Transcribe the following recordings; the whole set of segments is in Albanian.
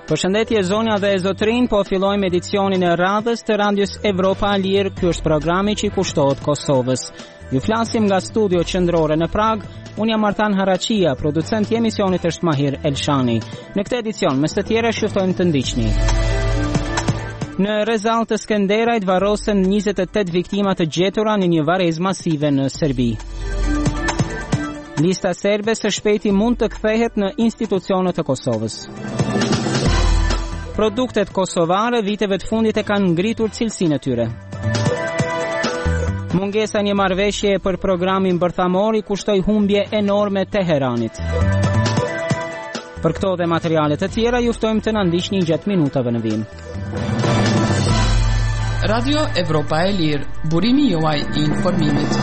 Përshëndetje zonja dhe zotrin, po fillojmë edicionin e radhës të Radios Evropa e Lirë. Ky është programi që i kushtohet Kosovës. Ju flasim nga studio qendrore në Prag. Unë jam Martan Haraqia, producent i emisionit është Mahir Elshani. Në këtë edicion, mes të tjera shuftojmë të ndiqni. Në Rezall të Skenderajt varrosen 28 viktima të gjetura në një varrezë masive në Serbi. Lista serbe së shpejti mund të kthehet në institucionet e Kosovës. Produktet kosovare viteve të fundit e kanë ngritur cilësinë e tyre. Mungesa një marrëveshje për programin bërthamor i kushtoi humbje enorme Teheranit. Për këto dhe materialet e tjera ju ftojmë të na ndiqni gjatë minutave në vim. Radio Evropa e Lirë, burimi juaj i informimit.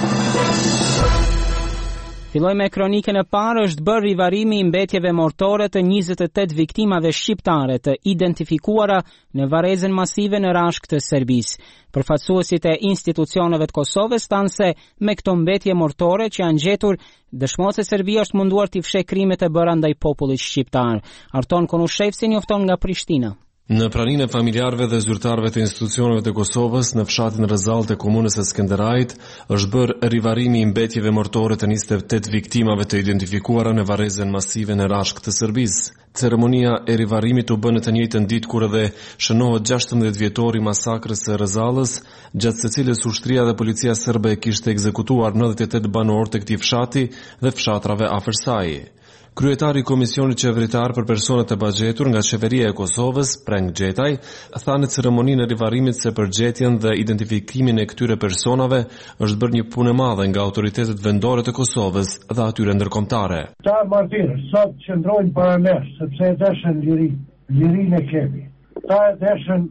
Fillojmë me kronikën e parë. Është bërë rivarimi i mbetjeve mortore të 28 viktimave shqiptare të identifikuara në varrezën masive në Rashk të Serbisë. Përfaqësuesit e institucioneve të Kosovës thanë se me këto mbetje mortore që janë gjetur, dëshmohet se Serbia është munduar t'i fshehë krimet e bëra ndaj popullit shqiptar. Arton Konushevci njofton nga Prishtina. Në praninë e familjarëve dhe zyrtarëve të institucioneve të Kosovës në fshatin Rezall të komunës së Skenderajt është bërë rivarimi i mbetjeve mortore të 28 viktimave të identifikuara në varrezën masive në Rashk të Serbisë. Ceremonia e rivarimit u bë në të njëjtën ditë kur edhe shënohet 16 vjetori masakrës së Rezallës, gjatë së cilës ushtria dhe policia serbe kishte ekzekutuar 98 banorë të këtij fshati dhe fshatrave afër saj. Kryetari i Komisionit Qeveritar për Personat e Bagjetur nga Qeveria e Kosovës, Preng Gjetaj, tha në ceremoninë e rivarimit se për gjetjen dhe identifikimin e këtyre personave është bërë një punë e madhe nga autoritetet vendore të Kosovës dhe atyre ndërkombëtare. Ta martirë, sot qëndrojnë para nesh, sepse e deshën lirinë e kemi. Ta e deshën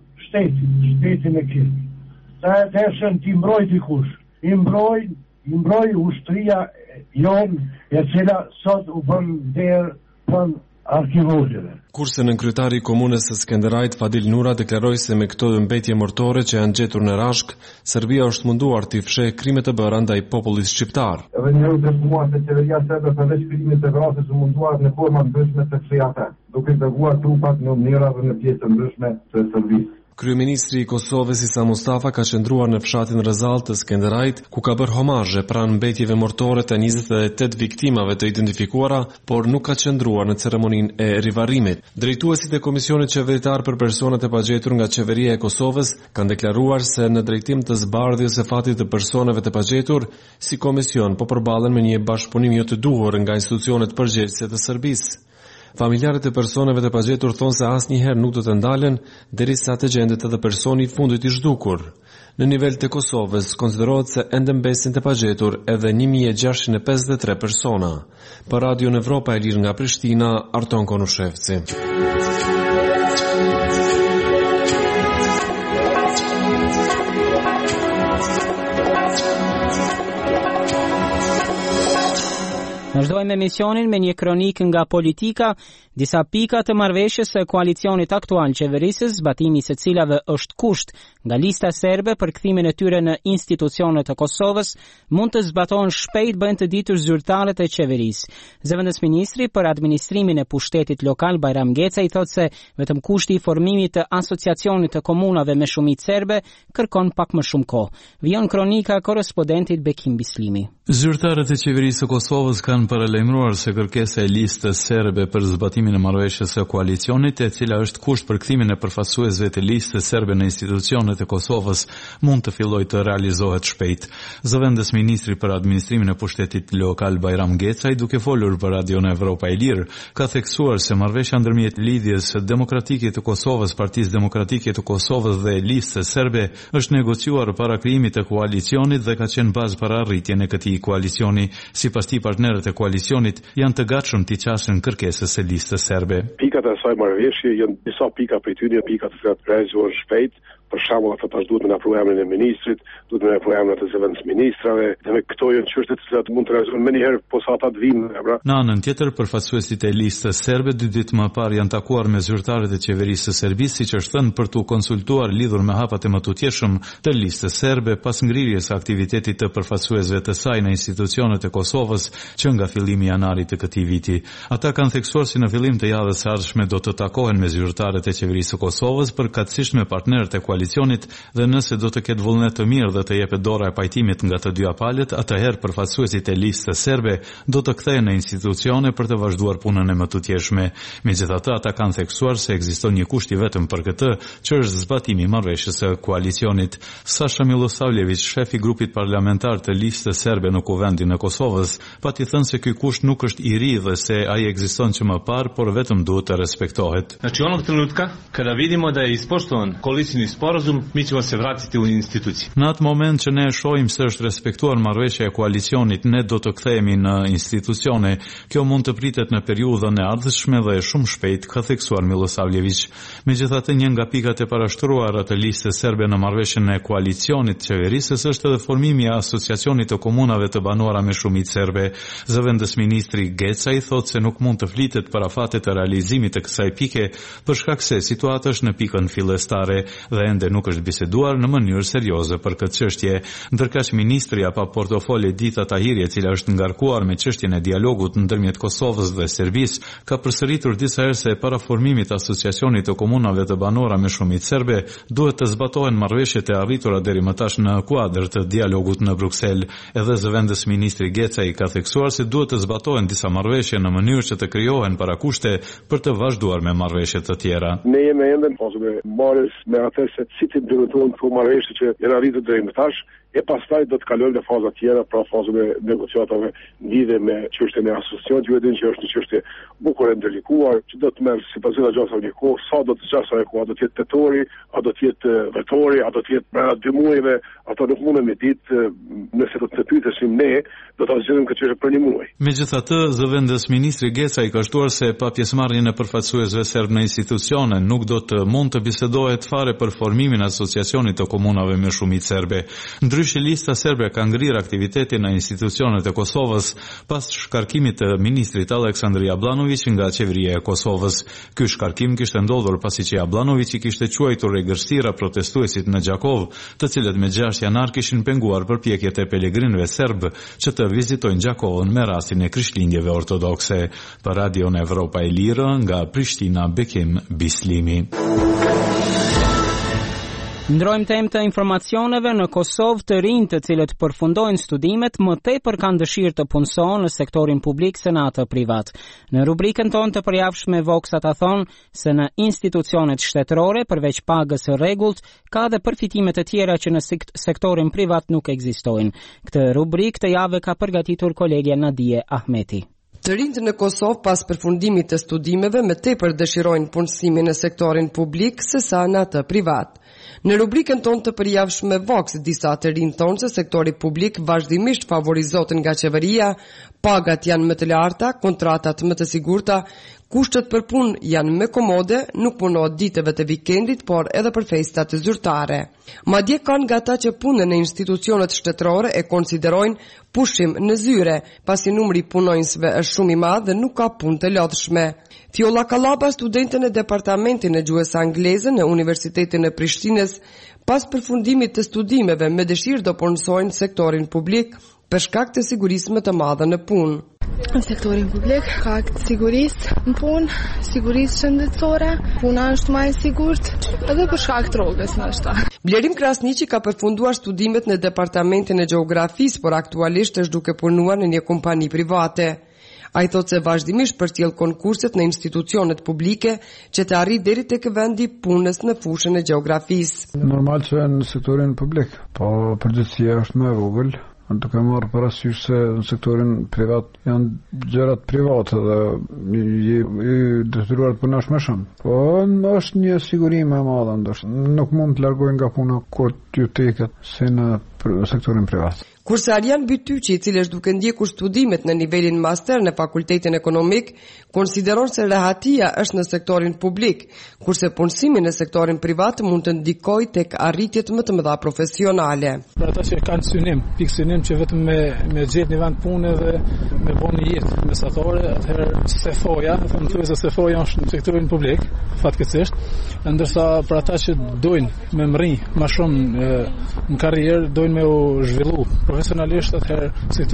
shtetin e kemi. Ta e deshën t'i mbroj dikush. I mbroj ushtria jonë, e cila sot u bën derë për arkivozheve. Kurse në kryetari i komunës së Skenderajt, Fadil Nura, deklaroi se me këto mbetje mortore që janë gjetur në Rashk, Serbia është munduar t'i fshehë krimet e bëra ndaj popullit shqiptar. Edhe një herë dëshmuar se qeveria serbe përveç krimit të vrasjes u munduar në forma ndryshme të fshehë ata, duke dërguar trupat në mënyra dhe në pjesë ndryshme të Serbisë. Kryeministri i Kosovës Isa Mustafa ka qëndruar në fshatin Rezall të Skenderajt, ku ka bërë homazhe pranë mbetjeve mortore të 28 viktimave të identifikuara, por nuk ka qëndruar në ceremoninë e rivarimit. Drejtuesit e Komisionit Qeveritar për Personat e Pagjetur nga Qeveria e Kosovës kanë deklaruar se në drejtim të zbardhjes së fatit të personave të pagjetur, si komision po përballen me një bashkëpunim jo të duhur nga institucionet përgjegjëse të Serbisë. Familjarët e personave të pagjetur thonë se asnjëherë nuk do të ndalen derisa të gjendet edhe personi i fundit i zhdukur. Në nivel të Kosovës konsiderohet se ende mbesin të pagjetur edhe 1653 persona. Për Radio Evropa e Lirë nga Prishtina, Arton Konushevci. Vazhdojmë emisionin me një kronik nga politika, disa pika të marrëveshjes së koalicionit aktual qeverisës, zbatimi i së cilave është kusht nga lista serbe për kthimin e tyre në institucionet e Kosovës, mund të zbatohen shpejt, bëjnë të ditur zyrtarët e qeverisë. Zëvendësministri për administrimin e pushtetit lokal Bajram Gecaj thotë se vetëm kushti i formimit të asociacionit të komunave me shumicë serbe kërkon pak më shumë kohë. Vijon kronika korrespondentit Bekim Bislimi. Zyrtarët e qeverisë së Kosovës kanë paralajmëruar se kërkesa e listës serbe për zbatimin e marrëveshjes së koalicionit, e cila është kusht për kthimin e përfaqësuesve të listës serbe në institucionet e Kosovës, mund të fillojë të realizohet shpejt. Zëvendës ministri për administrimin e pushtetit lokal Bajram Gecaj, duke folur për Radio Evropa e Lirë, ka theksuar se marrëveshja ndërmjet lidhjes demokratike të Kosovës, Partisë Demokratike të Kosovës dhe listës serbe është negociuar para krijimit të koalicionit dhe ka qenë bazë për arritjen e këtij koalicioni. Sipas tij, partnerët e koalicionit janë të gatshëm t'i qasin kërkesës së listës serbe. Pikat e asaj marrëveshje janë disa pika prej tyre, pika të cilat realizohen shpejt, për shembull ata tash duhet me apruar emrin e ministrit, duhet me apruar emrat e zëvendësministrave, dhe me këto janë çështje të cilat mund të realizohen menjëherë posa ata të vinë, pra. Në anën tjetër, përfaqësuesit e listës serbe 2 ditë më parë janë takuar me zyrtarët e qeverisë së Serbisë, siç është thënë, për të konsultuar lidhur me hapat e mëtutjeshëm të listës serbe pas ngrirjes së aktivitetit të përfaqësuesve të saj në institucionet e Kosovës që nga fillimi i janarit të këtij viti. Ata kanë theksuar si në fillim të javës së ardhshme do të takohen me zyrtarët e qeverisë së Kosovës përkatësisht me partnerët e koalicionit dhe nëse do të ketë vullnet të mirë dhe të jepet dora e pajtimit nga të dy palët, atëherë përfaqësuesit e listës serbe do të kthehen në institucione për të vazhduar punën e mëtutjeshme. Megjithatë, ata kanë theksuar se ekziston një kusht i vetëm për këtë, që është zbatimi i marrëveshjes së koalicionit. Sasha Milosavljević, shefi i grupit parlamentar të listës serbe në Kuvendin e Kosovës, pati thënë se ky kusht nuk është i ri dhe se ai ekziston që më parë, por vetëm duhet të respektohet. Znači onog trenutka kada vidimo da je ispoštovan koalicioni sporazum, mi ćemo se vratiti u institucije. Në atë moment që ne shohim se është respektuar marrëveshja e koalicionit, ne do të kthehemi në institucione. Kjo mund të pritet në periudhën e ardhshme dhe shumë shpejt, ka theksuar Milosavljević. Megjithatë, një nga pikat e parashtruara të listës serbe në marrëveshjen e koalicionit të qeverisës është edhe formimi i asociacionit të komunave të banuara me shumicë serbe. Zëvendësministri Gecaj thotë se nuk mund të flitet për afatet e realizimit të kësaj pike për shkak se situata është në pikën fillestare dhe ende nuk është biseduar në mënyrë serioze për këtë çështje. Ndërkaq ministri apo portofoli Dita Tahiri, e cila është ngarkuar me çështjen e dialogut ndërmjet Kosovës dhe Serbisë, ka përsëritur disa herë se para formimit të asociacionit të komunave të banuara me shumicë serbe duhet të zbatohen marrëveshjet e arritura deri më tash në kuadër të dialogut në Bruksel. Edhe zëvendës ministri Gecaj ka theksuar se duhet të zbatohen disa marrëveshje në mënyrë që të krijohen parakushte për të vazhduar me marrëveshje të tjera. Ne jemi ende në fazën e marrjes me atë se si të implementojnë këto marrëveshje që janë arritur deri më tash. E pastaj do të kalojmë në faza tjera, pra fazën e negociatave lidhe me çështjen e asociacionit, ju e dini që është një çështje bukur e ndërlikuar, që do të merr sipas vetë gjasa një kohë, sa do të gjasa e kohë, do të jetë tetori, a do të jetë vetori, a do të jetë brenda 2 muajve, ato nuk mundem me ditë, nëse do të pyetesim ne, do ta zgjidhim këtë çështje për 1 muaj. Megjithatë, zëvendës ministri Gecaj ka shtuar se pa pjesëmarrjen e përfaqësuesve serb në institucione nuk do të mund të bisedohet fare për formimin e asociacionit të komunave me shumicë serbe. Ndryshe, lista serbe ka ngrirë aktivitetin në institucionet e Kosovës pas shkarkimit të ministrit Aleksandr Jablanović nga qeveria e Kosovës. Ky shkarkim kishte ndodhur pasi që Jablanović i kishte quajtur egërsira protestuesit në Gjakov, të cilët me 6 janar kishin penguar përpjekjet e pelegrinëve serb që të vizitojnë Gjakovën me rastin e Krishtlindjeve ortodokse. Për Radion Evropa e Lirë, nga Prishtina, Bekim Bislimi. Ndrojmë temë të informacioneve. Në Kosovë, të rinj të cilët përfundojnë studimet më tepër kanë dëshirë të punësojnë në sektorin publik se në atë privat. Në rubrikën tonë të përjavshme Vox ata thonë se në institucionet shtetërore, përveç pagës së rregullt, ka dhe përfitimet e tjera që në sektorin privat nuk ekzistojnë. Këtë rubrikë të javë ka përgatitur kolegja Nadije Ahmeti. Të rinjtë në Kosovë pas përfundimit të studimeve më tepër dëshirojnë punësimin në sektorin publik se sa në atë privat. Në rubrikën tonë të përjavshme Vox, disa të rinj thonë se sektori publik vazhdimisht favorizohet nga qeveria, pagat janë më të larta, kontratat më të sigurta, kushtet për punë janë më komode, nuk punohet ditëve të vikendit, por edhe për festat zyrtare. Madje kanë nga ata që punën në institucionet shtetërore e konsiderojnë pushim në zyre, pasi numri punonjësve është shumë i madh dhe nuk ka punë të lodhshme. Fjolla Kallaba, studente në departamentin e gjuhës angleze në Universitetin e Prishtinës, pas përfundimit të studimeve me dëshirë do punësojnë në sektorin publik për shkak të sigurisë më të madhe në punë. Në sektorin publik ka sigurisë në punë, sigurisë shëndetësore, puna është më e sigurt, edhe për shkak të rrogës ndoshta. Blerim Krasniqi ka përfunduar studimet në departamentin e gjeografisë, por aktualisht është duke punuar në një kompani private. Ai thotë se vazhdimisht përcjell konkurset në institucionet publike që të arrijë deri tek vendi punës në fushën e gjeografisë. Normal që në sektorin publik, po përgjithësia është më e vogël. Të kam marrë parasysh se në sektorin privat janë gjërat private dhe i detyruar të punosh më shumë. Po është një siguri më e madhe ndoshta. Nuk mund të largohen nga puna kur t'ju teket si në sektorin privat. Kurse Arjan Bytyqi, i cili është duke ndjekur studimet në nivelin master në Fakultetin Ekonomik, konsideron se rehatia është në sektorin publik, kurse punësimi në sektorin privat mund të ndikojë tek arritjet më të mëdha profesionale. Për ata që kanë synim, pikë synim që vetëm me gjetë një vend pune dhe me bënë një jetë mesatare, atëherë sefoja, më thuaj se sefoja është në sektorin publik, fatkeqësisht, ndërsa për ata që dojnë me mri më shumë në karrierë, dojnë me u zhvillu profesionalisht, atëherë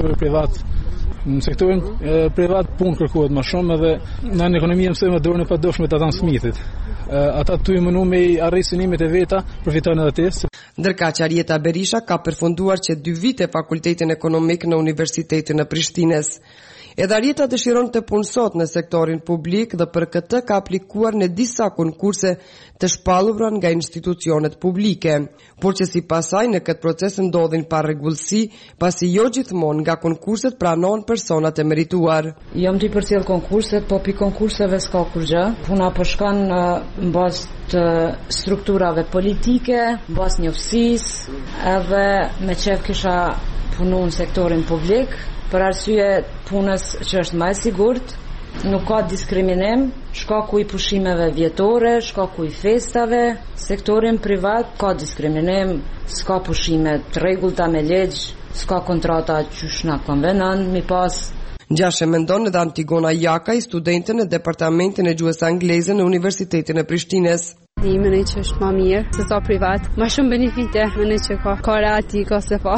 në sektorin privat punë kërkohet më shumë edhe në ekonomi mësojmë dorën e padoshme të Adam Smithit. Ata tu i mënu me i arrit synimet e veta, përfitojnë edhe atë. Ndërkaq Arieta Berisha ka përfunduar që 2 vite Fakultetin Ekonomik në Universitetin e Prishtines. Edhe Arieta dëshiron të punësot në sektorin publik dhe për këtë ka aplikuar në disa konkurse të shpallura nga institucionet publike, por që si pasaj në këtë proces ndodhin parregullsi, pasi jo gjithmonë nga konkurset pranohen personat e merituar. Jam të përcjell konkurset, po pi konkurseve s'ka kur gjë. Puna po shkon në bazë të strukturave politike, bazë njoftisë, edhe me qef kisha punu në sektorin publik. Për arsye punës që është më e sigurt, nuk ka diskriminim, shkaku i pushimeve vjetore, shkaku i festave, sektorin privat ka diskriminim, s'ka pushime të rregullta me ligj, s'ka kontrata qysh na konvenon, mi pas. Ngjashë mendon edhe Antigona Jakaj, studente në departamentin e gjuhës angleze në Universitetin e Prishtinës. Mendoj që është më mirë se sa privat, më shumë benefite, mendoj që ka rati, ka sefa.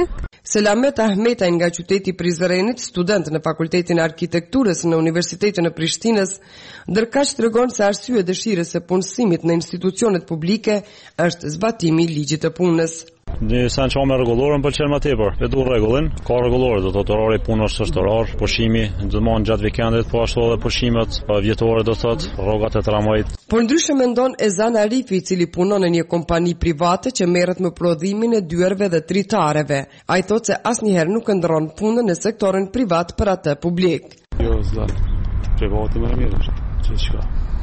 Selamet Ahmetaj nga qyteti Prizrenit, student në Fakultetin e Arkitekturës në Universitetin e Prishtinës, ndërkaq tregon se arsye dëshirës së punësimit në institucionet publike është zbatimi i ligjit të punës. Një sen që me rregullorën pëlqen më tepër. E du rregullin, ka rregullore, do të orari punës është orar, pushimi ndërmon gjatë vikendit, po ashtu edhe pushimet vjetore do thotë, rrogat e tramvajit. Por ndryshe mendon Ezan Arifi, i cili punon në një kompani private që merret me prodhimin e dyerve dhe tritareve. Ai thotë se asnjëherë nuk ndron punën në sektorin privat për atë publik. Jo, zot. Privati më mirë është. Çka?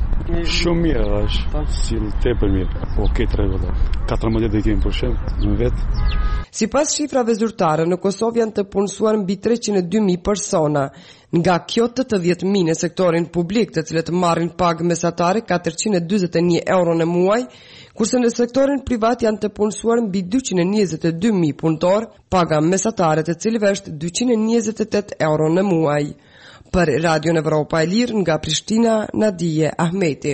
Shumë mirë është, si tepër mirë, po këtë rregull. 14 ditë kemi pushim në vetë. Sipas shifrave zyrtare, në Kosovë janë të punësuar mbi 302.000 persona. Nga kjo 80.000 në sektorin publik, të cilët marrin pagë mesatare 441 euro në muaj, kurse në sektorin privat janë të punësuar mbi 222.000 punëtor, paga mesatare të cilëve është 228 euro në muaj. Për Radion Evropa e Lirë nga Prishtina, Nadije Ahmeti.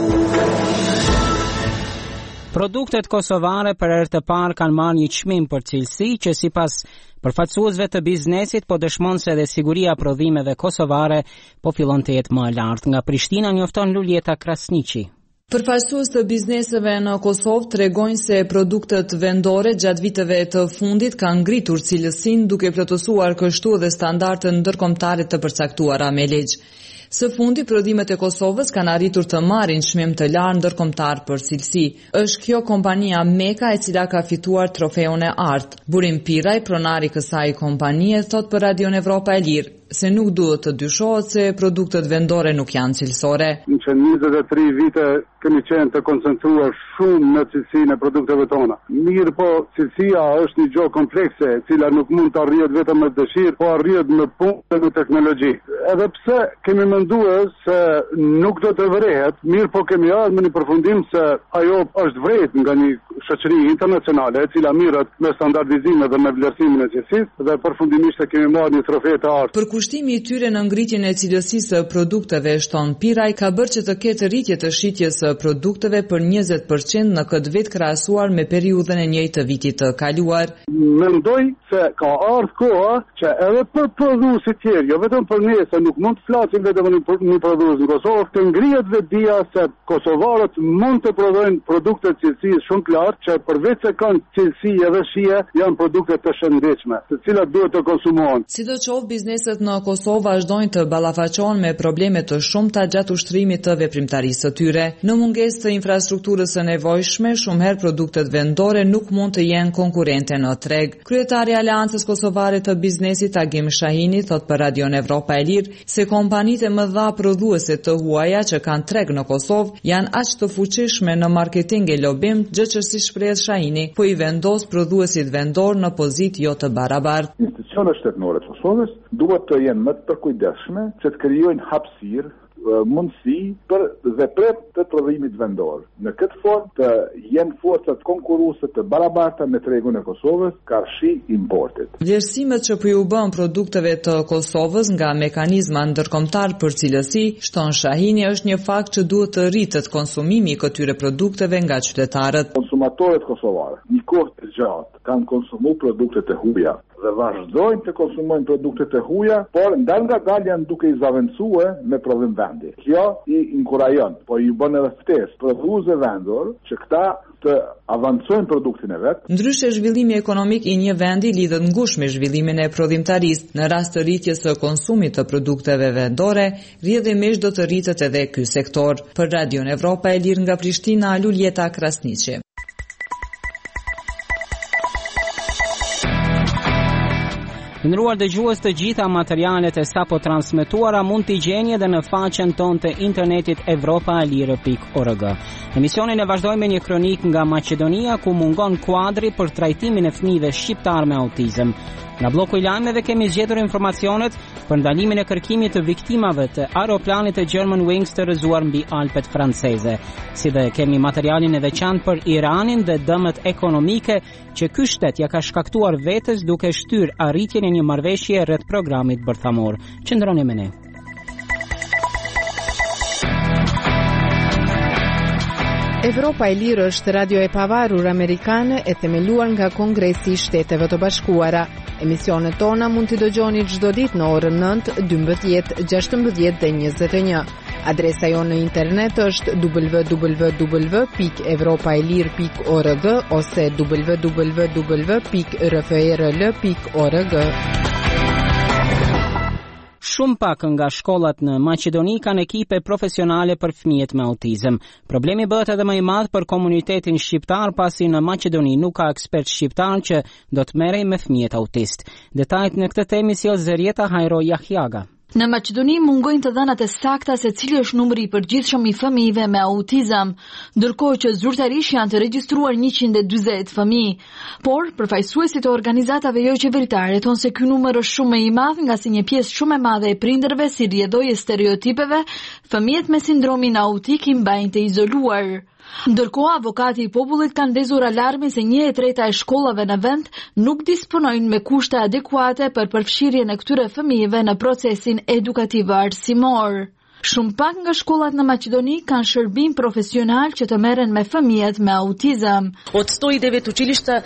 Produktet kosovare për herë të parë kanë marrë një çmim për cilësi që sipas përfaqësuesve të biznesit po dëshmon se edhe siguria prodhimeve kosovare po fillon të jetë më e lartë. Nga Prishtina njofton Luljeta Krasniqi. Përfaqësues të bizneseve në Kosovë tregojnë se produktet vendore gjatë viteve të fundit kanë ngritur cilësinë duke plotësuar kështu edhe standardet ndërkombëtare të përcaktuara me ligj. Së fundi, prodhimet e Kosovës kanë arritur të marrin çmim të lartë ndërkombëtar për cilësi. Është kjo kompania Meka e cila ka fituar trofeun e Art. Burim Piraj, pronari kësaj kompanie, thot për Radion Evropa e Lirë se nuk duhet të dyshohet se produktet vendore nuk janë cilësore. Në 23 vite kemi qenë të koncentruar shumë në cilësinë e produkteve tona. Mirë po, cilësia është një gjë komplekse, e cila nuk mund të arrihet vetëm me dëshirë, po arrihet me punë dhe me teknologji. Edhe pse kemi menduar se nuk do të vërehet, mirë po kemi ardhur me një përfundim se ajo është vret nga një shoqëri internacionale e cila mirret me standardizimin dhe me vlerësimin e cilësisë dhe përfundimisht kemi marrë një trofe të artë. Përkushtimi i tyre në ngritjen e cilësisë së produkteve, shton Piraj, ka bërë që të ketë rritje të shitjes së produkteve për 20% në këtë vit krahasuar me periudhën e njëjtë të vitit të kaluar. Mendoj se ka ardhur koha që edhe për prodhuesit tjerë, jo vetëm për ne, se nuk mund të flasim vetëm për një prodhues në Kosovë, të ngrihet vetdia se kosovarët mund të prodhojnë produkte të cilësisë shumë të lartë, që përveç se kanë cilësi edhe shije, janë produkte të shëndetshme, të cilat duhet të konsumohen. Sidoqoftë, bizneset në Kosovë vazhdojnë të ballafaqohen me probleme të shumta gjatë ushtrimit të veprimtarisë së tyre. Në mungesë të infrastrukturës së nevojshme, shumë herë produktet vendore nuk mund të jenë konkurrente në treg. Kryetari i Aleancës Kosovare të Biznesit Agim Shahini thot për Radio Evropa e Lirë se kompanitë e mëdha prodhuese të huaja që kanë treg në Kosovë janë aq të fuqishme në marketing e lobim, gjë që si shpreh Shahini, po i vendos prodhuesit vendor në pozitë jo të barabartë. Institucionet shtetërore të Kosovës duhet të jenë më të përkujdesshme që të krijojnë hapësirë, mundësi për veprim të prodhimit vendor. Në këtë formë të jenë forcat konkurruese të barabarta me tregun e Kosovës karshi importit. Vlerësimet që po u bën produkteve të Kosovës nga mekanizma ndërkombëtar për cilësi, shton Shahini, është një fakt që duhet të rritet konsumimi i këtyre produkteve nga qytetarët. Konsumatorët kosovarë një kohë të gjatë kanë konsumuar produktet e huaja dhe vazhdojnë të konsumojnë produktet e huaja, por ngadalë janë duke i zaventuar me prodhim vendi. Kjo i inkurajon, po i bën edhe ftesë prodhuesve vendor që këta të avancojnë produktin e vet. Ndryshe, zhvillimi ekonomik i një vendi lidhet ngushtë me zhvillimin e prodhimtarisë. Në rast të rritjes së konsumit të produkteve vendore, rrjedhimisht do të rritet edhe ky sektor. Për Radio Evropa e Lirë nga Prishtina, Luljeta Krasniqi. Ndëruar dëgjues, të gjitha materialet e sapo transmetuara mund t'i gjeni edhe në faqen tonë të internetit evropaelire.org. Emisionin e vazhdojmë me një kronik nga Maqedonia ku mungon kuadri për trajtimin e fëmijëve shqiptar me autizëm. Nga bloku i lajmeve kemi zgjedhur informacionet për ndalimin e kërkimit të viktimave të aeroplanit të Germanwings të rrëzuar mbi Alpet franceze. Si dhe kemi materialin e veçantë për Iranin dhe dëmet ekonomike që ky shtet ja ka shkaktuar vetes duke shtyrë arritjen e një marrëveshje rreth programit bërthamor. Qëndroni me ne. Evropa e Lirë është radio e pavarur amerikane e themeluar nga Kongresi i Shteteve të Bashkuara. Emisionet tona mund t'i dëgjoni çdo ditë në orën 9, 12, 16 dhe 21. Adresa jonë në internet është www.evropaelir.org ose www.rfrl.org. Shumë pak nga shkollat në Maqedoni kanë ekipe profesionale për fëmijët me autizëm. Problemi bëhet edhe më i madh për komunitetin shqiptar pasi në Maqedoni nuk ka ekspert shqiptar që do të merrej me fëmijët autist. Detajet në këtë temë sjell Zerieta Hajro Jahjaga. Në Maqedoni mungojnë të dhënat e sakta se cili është numri i përgjithshëm i fëmijëve me autizëm, ndërkohë që zyrtarisht janë të regjistruar 140 fëmijë. Por përfaqësuesit e organizatave jo qeveritare thonë se ky numër është shumë i madh, nga si një pjesë shumë e madhe e prindërve si rrjedhojë stereotipeve, fëmijët me sindromin autik i mbajnë të izoluar. Ndërkohë, avokati i popullit kanë ndezur alarmin se 1/3 e shkollave në vend nuk disponojnë me kushte adekuate për përfshirjen e këtyre fëmijëve në procesin edukativ arsimor. Shumë pak nga shkollat në Maqedoni kanë shërbim profesional që të merren me fëmijët me autizëm. Od 109 училища,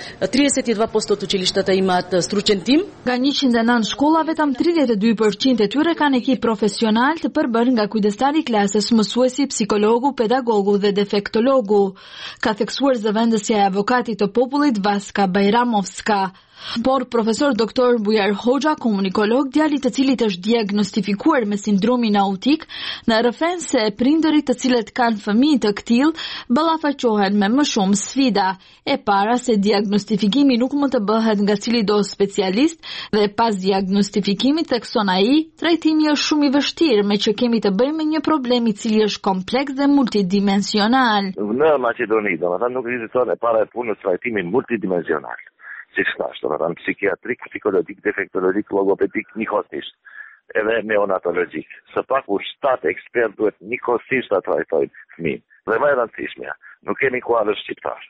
32% от училищата имат стручен тим. Nga 109 shkolla, vetëm 32% e tyre kanë ekip profesional të përbërë nga kujdestari i klasës, mësuesi, psikologu, pedagogu dhe defektologu, ka theksuar zëvendësja e avokatit të popullit Vaska Bajramovska. Por profesor doktor Bujar Hoxha, komunikolog, djalit të cilit është diagnostifikuar me sindromin autik, në rëfen se prindërit të cilët kanë fëmijë të këtill ballafaqohen me më shumë sfida. E para se diagnostifikimi nuk mund të bëhet nga cilido specialist dhe pas diagnostifikimit thekson ai, trajtimi është shumë i vështirë, me që kemi të bëjmë me një problem i cili është kompleks dhe multidimensional. Në Maqedoni, domethënë nuk ekziston e para e punës trajtimi multidimensional. Si shtash, domethënë psikiatrik, psikologjik, defektologjik, logopedik, njëkohësisht, edhe neonatologjik. Së paku 7 ekspert duhet njëkohësisht të trajtojnë fëmijën. Dhe më e rëndësishmja, nuk kemi kuadër shqiptar,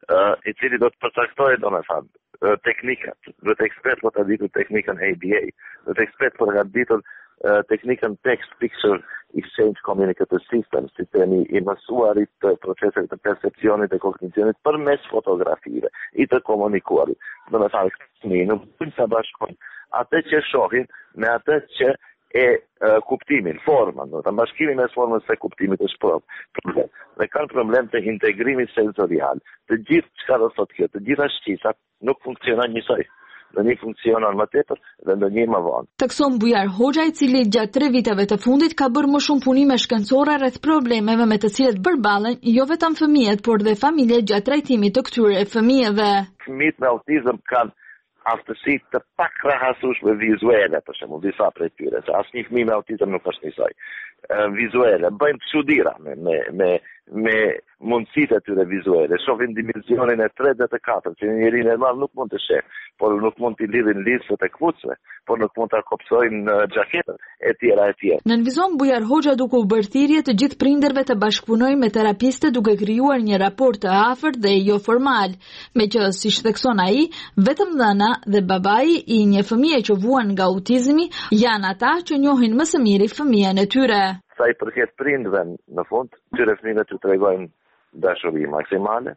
i cili do të përcaktojë domethënë teknikat, duhet ekspert për të ditur teknikën ABA, duhet ekspert për të ditur teknikën Text Picture Exchange Communicative System, sistemi i mësuarit të proceseve të percepcionit e kognicionit përmes fotografive, i të komunikuarit. Do të thotë fëmijë nuk mund të bashkojnë atë që shohin me atë që e kuptimin, formën, do të bashkimi mes formës së kuptimit është problem. Dhe kanë problem të integrimit sensorial. Të gjithë çka do thotë kjo, të gjitha shqisat nuk funksionojnë njësoj. ndonjë funksionon më tepër dhe ndonjë më vonë. Thekson Bujar Hoxha, i cili gjatë 3 viteve të fundit ka bërë më shumë punime shkencore rreth problemeve me të cilat përballen jo vetëm fëmijët, por dhe familjet gjatë trajtimit të këtyre fëmijëve. Fëmijët me autizëm kanë aftësi të pakrahasueshme vizuale, për shembull, disa prej tyre, se asnjë fëmijë me autizëm nuk është njësoj. Vizuale, bëjnë çuditëra me mundësitë e tyre vizuale, shohin dimensionin e 3 dhe të 4, që njeriu normal nuk mund të sheh, por nuk mund t'i lidhin lisët e kputucëve, por nuk mund ta kopsojnë xhaketën e tjera e tjera. Nënvizon Bujar Hoxha duke u bërë thirrje të gjithë prindërve të bashkëpunojnë me terapiste duke krijuar një raport të afërt dhe jo formal, me që, siç thekson ai, vetëm nëna dhe babai i një fëmije që vuan nga autizmi janë ata që njohin më së miri fëmijën e tyre. Sa i përket prindve, në fund, këtyre fëmijëve t'u tregojnë dashuri maksimale.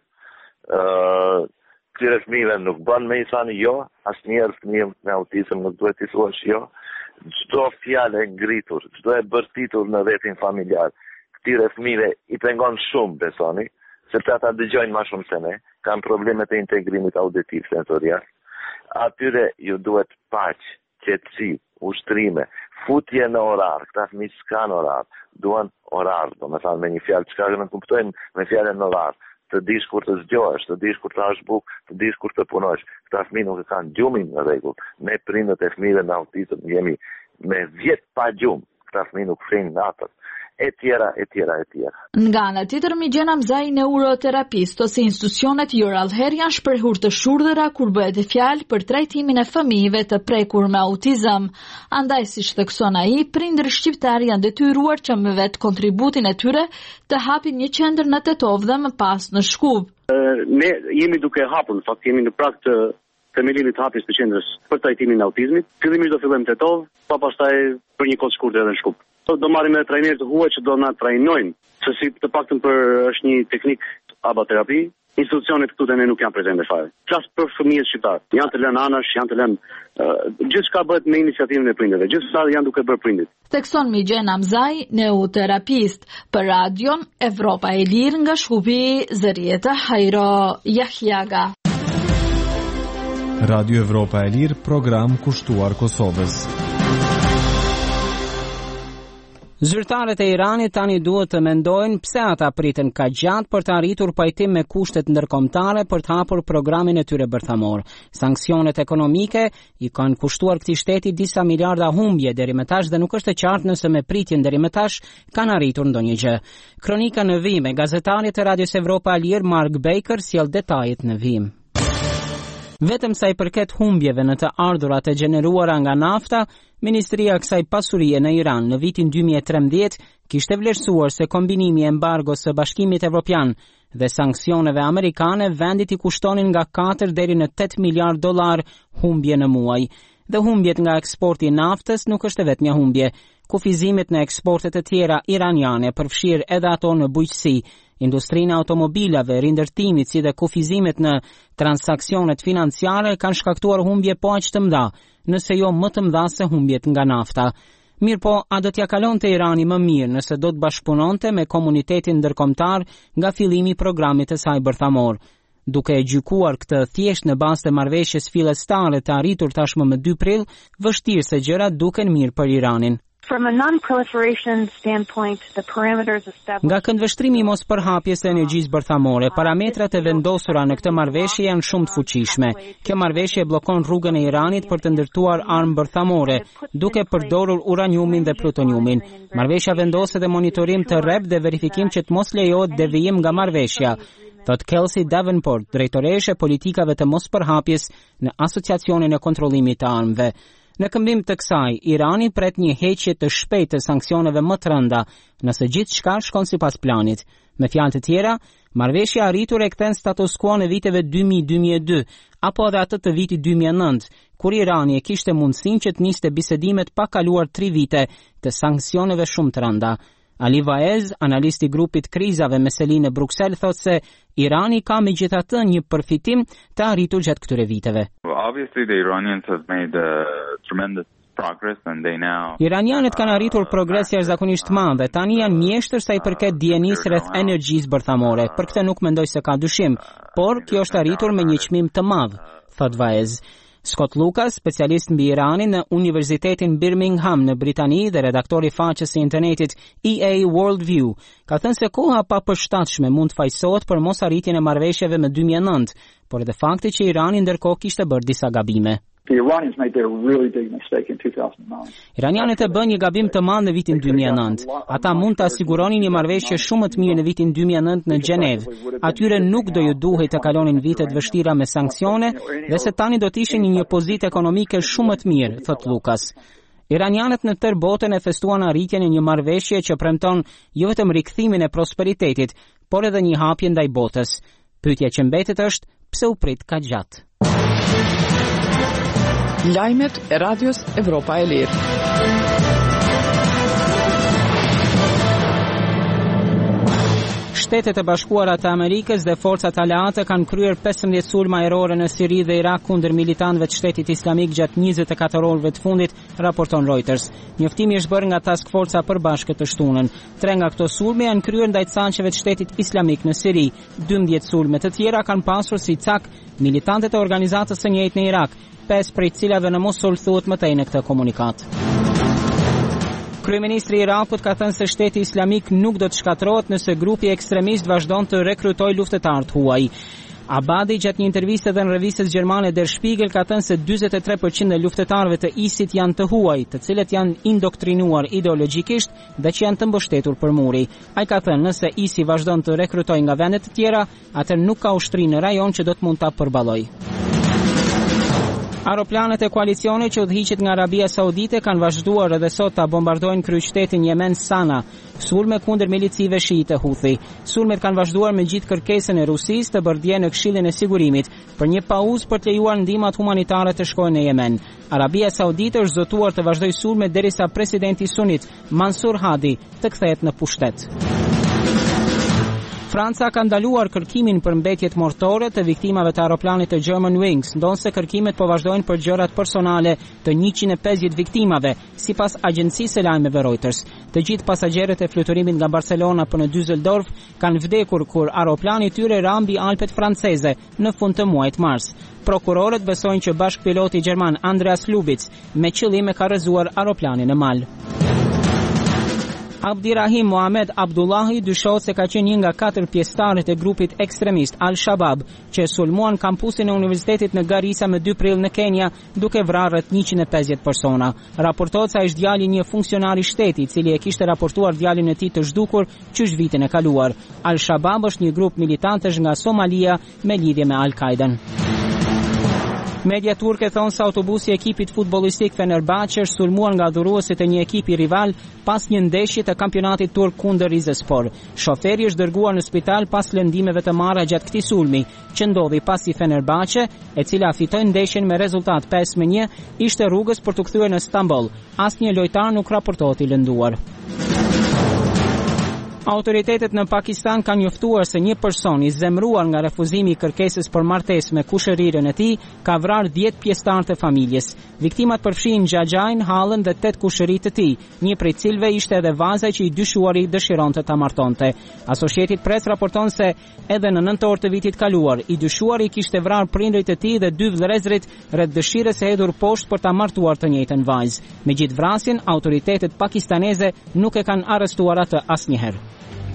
Këtyre fëmijëve nuk bën me i thënë jo, asnjëherë fëmijë me autizëm nuk duhet t'i thuash jo. Çdo fjalë e ngritur, çdo e bërtitur në rrethin familjar, këtyre fëmijëve i pengon shumë, besoni, sepse ata dëgjojnë më shumë se ne, kanë probleme të integrimit auditiv sensorial. Atyre ju duhet paqë, qetësi, ushtrime, futje në orar, këta fëmijë s'kan orar, duan orar, domethënë me një fjalë çka ne kuptojmë me fjalën orar, të dish kur të zgjohesh, të dish kur të hash bukë, të dish kur të punosh. Këta fëmijë nuk e kanë gjumin në rregull. Ne prindët e fëmijëve me autizëm jemi me 10 pa gjumë. Këta fëmijë nuk fshin natën. E tjera. Nga ana tjetër, Migjen Hamzai, neuroterapist ose institucionet Joralher janë shprehur të shurdhëra kur bëhet fjalë për trajtimin e fëmijëve të prekur me autizëm. Andaj, siç thekson ai, prindërit shqiptar janë detyruar që me vetë kontributin e tyre të hapin një qendër në Tetov dhe më pas në Shkup. Ne jemi duke hapur, në fakt jemi në prag të themelimit të hapjes të qendrës për trajtimin e autizmit. Fillimisht do fillojmë në Tetov, pastaj për një kohë të shkurtër edhe në Shkup. Do marrim edhe trajnerë të huaj që do na trajnojnë, se si të paktën për është një teknik abaterapi, institucionet këtu dhe ne nuk janë prezente fare. Flas për fëmijët shqiptar. Janë të lënë anash, janë të lënë gjithçka bëhet me iniciativën e prindërve. Gjithçka janë duke bërë prindit. Thekson Migjen Hamzai, neuroterapist, për radion Evropa e Lirë nga Shkupi, Zërieta Hajro Jahjaga. Radio Evropa e Lirë, program kushtuar Kosovës. Zyrtarët e Iranit tani duhet të mendojnë pse ata pritën kaq gjatë për të arritur pajtim me kushtet ndërkombëtare për të hapur programin e tyre bërthamor. Sanksionet ekonomike i kanë kushtuar këtij shteti disa miliarda humbje deri më tash dhe nuk është e qartë nëse me pritjen deri më tash kanë arritur ndonjë gjë. Kronika në vim e gazetarit të Radios Evropa e Lirë Mark Baker sjell detajet në vim. Vetëm sa i përket humbjeve në të ardhurat e gjeneruara nga nafta, Ministria e kësaj pasurie në Iran në vitin 2013 kishte vlerësuar se kombinimi i embargos së Bashkimit Evropian dhe sanksioneve amerikane vendit i kushtonin nga 4 deri në 8 miliard dollar humbje në muaj. Dhe humbjet nga eksporti i naftës nuk është vetëm një humbje. Kufizimet në eksportet e tjera iraniane përfshirë edhe ato në bujqësi, industrinë e automobilave, rindërtimit si dhe kufizimet në transaksionet financiare kanë shkaktuar humbje po aq të mëdha, nëse jo më të mëdha se humbjet nga nafta. Mirë po, a do t'ja kalonte Irani më mirë nëse do të bashkëpunonte me komunitetin ndërkombëtar nga fillimi i programit të saj bërthamor. Duke e gjykuar këtë thjesht në bazë të marrëveshjes fillestare të arritur tashmë më 2 prill, vështirë se gjërat duken mirë për Iranin. Nga këndvështrimi i mospërhapjes së energjisë bërthamore, parametrat e vendosura në këtë marrëveshje janë shumë të fuqishme. Kjo marrëveshje bllokon rrugën e Iranit për të ndërtuar armë bërthamore, duke përdorur uraniumin dhe plutoniumin. Marrëveshja vendos edhe monitorim të rrep dhe verifikim që të mos lejohet devijim nga marrëveshja, thot Kelsey Davenport, drejtoreshe politikave të mospërhapjes në Asociacionin e Kontrollimit të Armëve. Në këmbim të kësaj, Irani pret një heqje të shpejtë të sanksioneve më të rënda, nëse gjithçka shkon sipas planit. Me fjalë të tjera, marrëveshja arritur e kthen status quo në viteve 2000-2002, apo edhe atë të vitit 2009, kur Irani e kishte mundësinë që të niste bisedimet pa kaluar 3 vite të sanksioneve shumë të rënda. Ali Vaez, analisti grupit krizave me selinë në Bruksel, thot se Irani ka megjithatë një përfitim të arritur gjatë këtyre viteve. Obviously the Iranians have made tremendous progress and they now Iranianët kanë arritur progres jashtëzakonisht të madh dhe tani janë mjeshtër sa i përket dijenisë rreth energjisë bërthamore. Për këtë nuk mendoj se ka dyshim, por kjo është arritur me një çmim të madh, thot Vaez. Scott Lucas, specialist mbi Iranin në Universitetin Birmingham në Britani dhe redaktori faqes së internetit EA Worldview, ka thënë se koha pa përshtatshme mund të fajsohet për mosarritjen e marrëveshjeve me 2009, por edhe fakti që Irani ndërkohë kishte bërë disa gabime. The Iranians made their really big mistake in 2009. Iranianët e bën një gabim të madh në vitin 2009. Ata mund të asiguronin një marrëveshje shumë të mirë në vitin 2009 në Gjenevë. Atyre nuk do ju duhej të kalonin vitet vështira me sanksione dhe se tani do të ishin në një pozitë ekonomike shumë të mirë, thot Lucas. Iranianët në tërë botën e festuan arritjen e një marrëveshje që premton jo vetëm rikthimin e prosperitetit, por edhe një hapje ndaj botës. Pyetja që mbetet është pse u prit kaq gjatë. Lajmet e Radios Evropa e Lirë. Shtetet e Bashkuara të Amerikës dhe forcat aleate kanë kryer 15 sulma ajrore në Siri dhe Irak kundër militantëve të Shtetit Islamik gjatë 24 orëve të fundit, raporton Reuters. Njoftimi është bërë nga Task Forca e Përbashkët të shtunën. 3 nga këto sulme janë kryer ndaj canqeve të Shtetit Islamik në Siri. 12 sulme të tjera kanë pasur si cak militantët e organizatës së njëjtë në Irak, 5 prej cilave në Mosul thuhet më tej në këtë komunikat. Kryeministri i Irakut ka thënë se Shteti Islamik nuk do të shkatërrohet nëse grupi ekstremist vazhdon të rekrutojë luftëtar të huaj. Abadi gjatë një interviste dhe në revistës gjermane Der Spiegel ka thënë se 43% e luftëtarëve të ISIS janë të huaj, të cilët janë indoktrinuar ideologjikisht dhe që janë të mbështetur për muri. Ai ka thënë nëse ISIS vazhdon të rekrutojë nga vende të tjera, atëherë nuk ka ushtri në rajon që do të mund ta përballojë. Aeroplanet e koalicionit që udhëhiqet nga Arabia Saudite kanë vazhduar edhe sot ta bombardojnë kryeqytetin Yemen Sana, sulme kundër milicive shiite Houthi. Sulmet kanë vazhduar me gjithë kërkesën e Rusisë të bërë dje në Këshillin e Sigurimit për një pauzë për të lejuar ndihmat humanitare të shkojnë në Yemen. Arabia Saudite është zotuar të vazhdojë sulmet derisa presidenti sunit Mansur Hadi të kthehet në pushtet. Franca ka ndaluar kërkimin për mbetjet mortore të viktimave të aeroplanit të Germanwings, ndonse kërkimet po vazhdojnë për gjërat personale të 150 viktimave, sipas agjencisë së lajmeve Reuters. Të gjithë pasagerët e fluturimit nga Barcelona për në Düsseldorf kanë vdekur kur aeroplani i tyre ra mbi Alpet franceze në fund të muajit mars. Prokurorët besojnë që bashkpiloti gjerman Andreas Lubitz me qëllim e ka rrëzuar aeroplanin e mal. Abdirahim Mohamed Abdullahi dyshohet se ka qenë një nga 4 pjesëtarët e grupit ekstremist Al-Shabaab që sulmuan kampusin e universitetit në Garissa më 2 prill në Kenya, duke vrarë rreth 150 persona. Raportohet se ai është djali një funksionari shteti, i cili e kishte raportuar djalin e tij të zhdukur qysh vitin e kaluar. Al-Shabaab është një grup militantësh nga Somalia me lidhje me Al-Qaiden. Media turke thonë se autobusi i ekipit futbollistik Fenerbahçe është sulmuar nga adhuruesit e një ekipi rival pas një ndeshje të kampionatit turk kundër Rizespor. Shoferi është dërguar në spital pas lëndimeve të marra gjatë këtij sulmi, që ndodhi pasi Fenerbahçe, e cila fitoi ndeshjen me rezultat 5-1, ishte rrugës për të kthyer në Stamboll. Asnjë lojtar nuk raportohet i lënduar. Autoritetet në Pakistan kanë njoftuar se një person i zemruar nga refuzimi i kërkesës për martesë me kushërirën e tij ka vrarë 10 pjesëtar të familjes. Viktimat përfshin xhaxhain, hallën dhe 8 kushërit të tij, një prej cilëve ishte edhe vaza që i dyshuari dëshironte ta martonte. Associated Press raporton se edhe në nëntor të vitit kaluar, i dyshuari kishte vrarë prindërit e tij dhe 2 vëllezërit rreth dëshirës së hedhur poshtë për ta martuar të njëjtën vajzë. Megjithë vrasjen, autoritetet pakistaneze nuk e kanë arrestuar atë asnjëherë.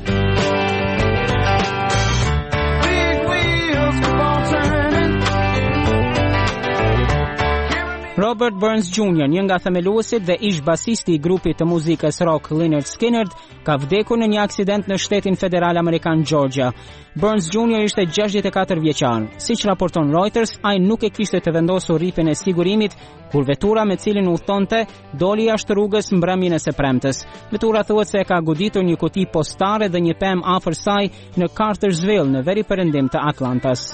Robert Burns Jr., një nga themeluesit dhe ish basisti i grupit të muzikës rock Lynyrd Skynyrd, ka vdekur në një aksident në shtetin federal amerikan Georgia. Burns Jr. ishte 64 vjeçar. Siç raporton Reuters, ai nuk e kishte të vendosur rripin e sigurimit kur vetura me cilin udhtonte doli jashtë rrugës mbrëmjen e së premtes. Vetura thuhet se ka goditur një kuti postare dhe një pemë afër saj në Cartersville, në veriperëndim të Atlantas.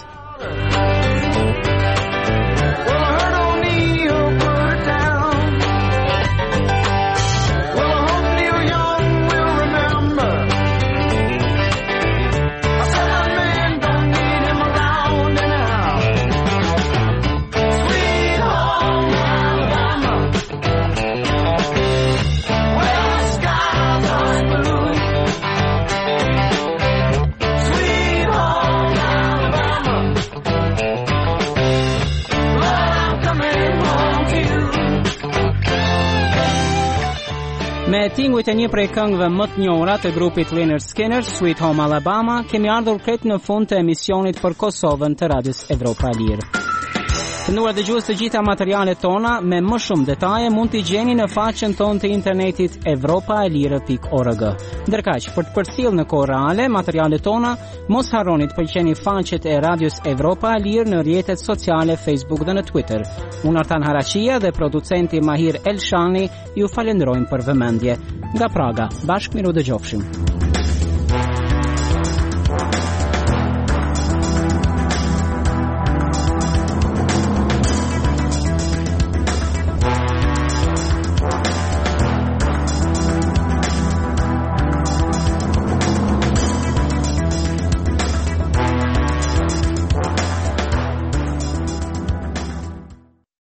Me tingujt e një prej këngëve më të njohura të grupit Lynyrd Skynyrd, Sweet Home Alabama, kemi ardhur krejt në fund të emisionit për Kosovën të Radios Evropa e Lirë. Të nduar dëgjues, të gjitha materialet tona me më shumë detaje mund t'i gjeni në faqen tonë të internetit evropaelire.org. Ndërkaq, për të përcjellë në kohë reale materialet tona, mos harroni të pëlqeni faqet e Radios Evropa e Lirë në rrjetet sociale Facebook dhe në Twitter. Unë Artan Haraqia dhe producenti Mahir Elshani ju falenderojmë për vëmendje. Nga Praga, bashkë miru dëgjofshim.